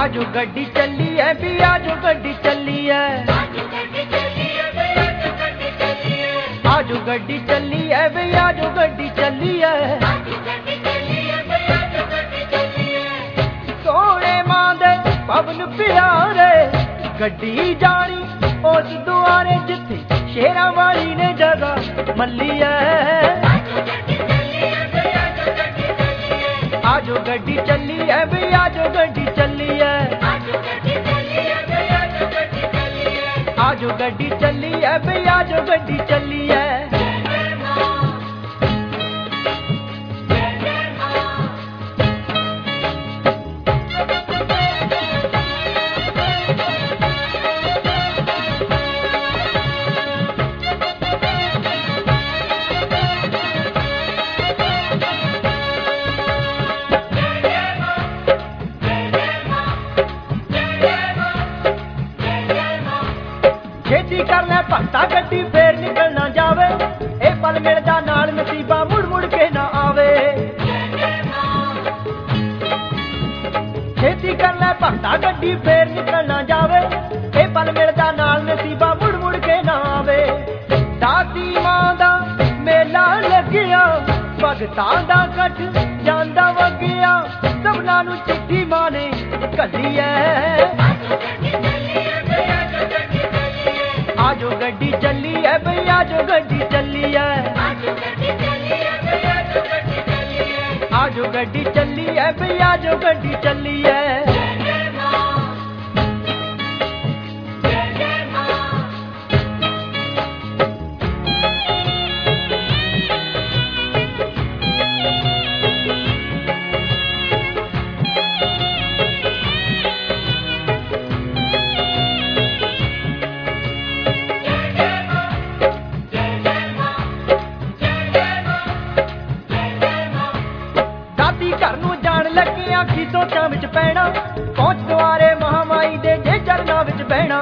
आजो गड्डी चली है भी आजो गड्डी चली है, आजो गड्डी चली है भी आजो गड्डी चली है। सोने मां दे पवन प्यारे गड्डी जानी उस दुआरे जिथे शेरां वाली ने जगह मल्ली है। आजो गड्डी चली है भी आजो गड्डी चली है, आजो गड्डी चली है भी आजो गड्डी चली है। छेती कर ले भगता गड्डी फेर निकल ना जावे, ए पल मिलदा नाल नसीबा मुड़ मुड़ के ना आवे। छेती कर ले भगता गड्डी फेर निकल ना जावे, ए पल मिलदा नाल नसीबा मुड़ मुड़ के ना आवे। दाती मां दा मेला लगिया भगतां दा कठ जांदा वगिया, सबना नूं चिट्ठी मां ने घल्ली है। आजो गड्डी चली है भई आजो गड्डी चली है, आजो गड्डी चली है भई आजो गड्डी चली है। घर नूं जाण लगे आखी सोचां विच पैना, पहुंच द्वारे महामाई दे जे चरनां विच बहना।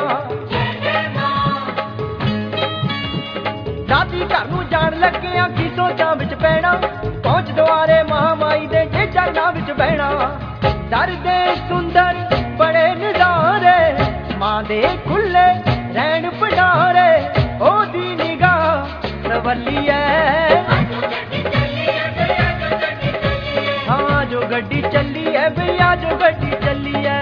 दाती घर नूं जाण लगे आखी सोचां विच पैना, पहुंच द्वारे महामाई दे जे चरनां विच बहना। दर दे सुंदर बड़े नज़ारे मां दे खुले रैण भंडारे, ओदी निगाह सवली है। आजो गड्डी चली है भई आजो गड्डी चली है,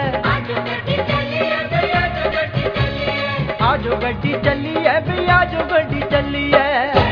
आजो गड्डी चली है भई आजो गड्डी चली है।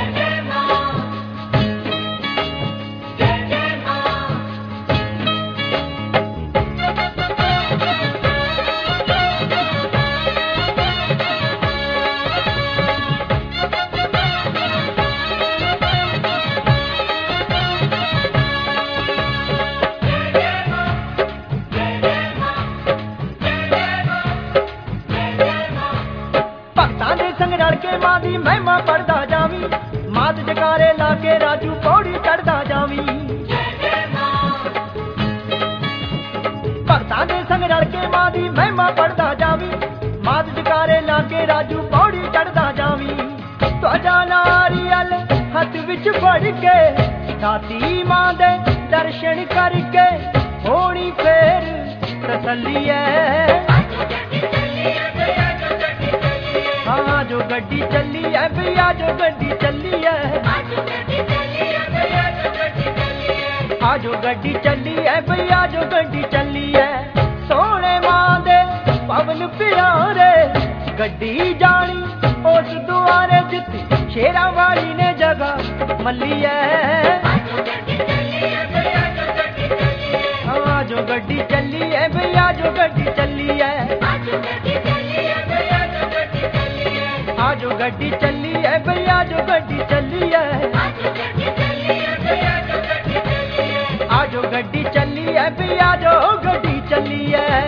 संग रल के मां दी महिमा पढ़दा जावी, मात जकारे ला के राजू पौड़ी चढ़दा जावी। भगतां दे संग रल के मां दी महिमा पढ़दा जावी, मात जकारे ला के राजू पौड़ी चढ़दा जावी। ध्वजा नारियल हथ विच फड़ के दाती मां दे दर्शन करके होनी फेर तसल्ली है। आजो गड्डी चली है भई आजो गड्डी चली है, आजो गड्डी चली है भई आजो गड्डी चली है। सोने मां दे पवन प्यारे गड्डी जानी उस दुआरे जिथे शेरां वाली ने जगह मल्ली है। आजो गड्डी चली है भई आजो गड्डी चली है, आजो गड्डी चली है भई आजो गड्डी चली है, आजो गड्डी चली है भई आजो गड्डी चली है।